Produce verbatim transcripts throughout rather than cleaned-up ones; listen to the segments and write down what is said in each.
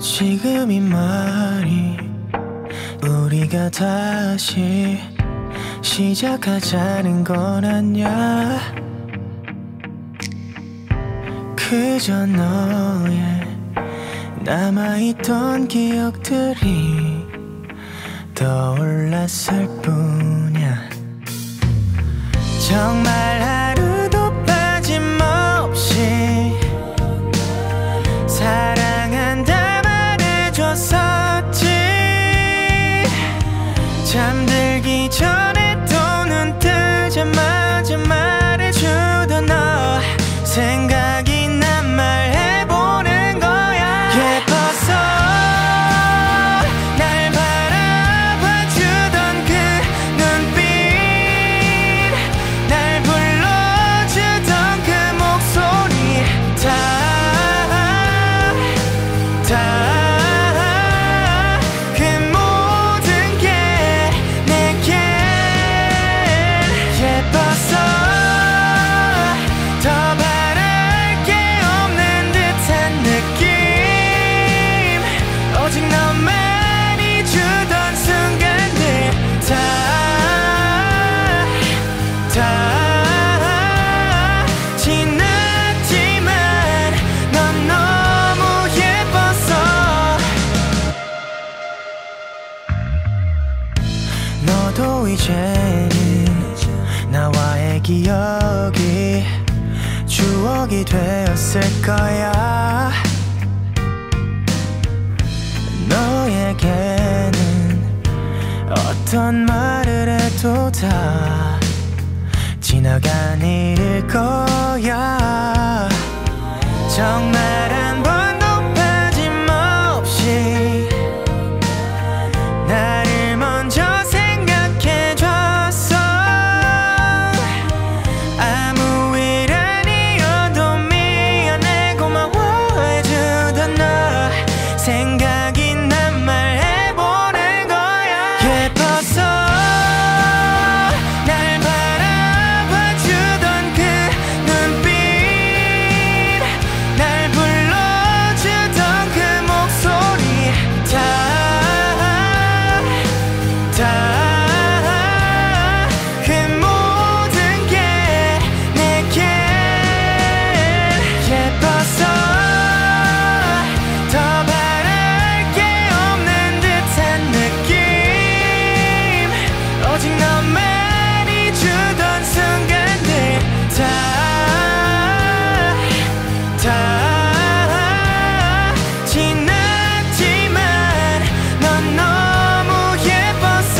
지금이 말이 우리가 다시 시작하자는 건 아냐. 그저 너의 남아있던 기억들이 떠올랐을 뿐이야. 정말 하루도 빠짐없이 사랑한다 말해줬었지. 잠들기 전에 또 눈 뜨자마자 말해주던 너 생각이 난 말해보는 거야. 예뻤어 날 바라봐주던 그 눈빛, 날 불러주던 그 목소리, 다 다 그 모든 게 내겐 예뻤어. 더 바랄 게 없는 듯한 느낌, 오직 너만이 주던 순간들, 다 다 지났지만 넌 너무 예뻤어. 너도 이제는 나와의 기억이 추억이 되었을 거야. 너에게는 어떤 말을 해도 다 지나간 일일 거야. 정말 한 번도 빠짐없이 나를 먼저 생각해줬어. 아무 일 아니어도 미안해 고마워해주던 너 생각이 난 말해보는 거야. 예뻤어 날 바라봐주던 그 눈빛, 날 불러주던 그 목소리, 다 다 그 모든 게 내겐 예뻤어. 더 바랄 게 없는 듯한 느낌, 오직 너만이 주던 순간들, 다 다 지났지만 넌 너무 예뻤어.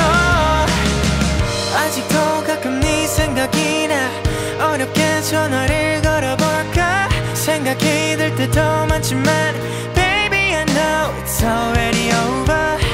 아직도 가끔 네 생각이 나. 어렵게 전화를 걸어볼까 생각이 들 때도 많지만 Baby I know it's already over.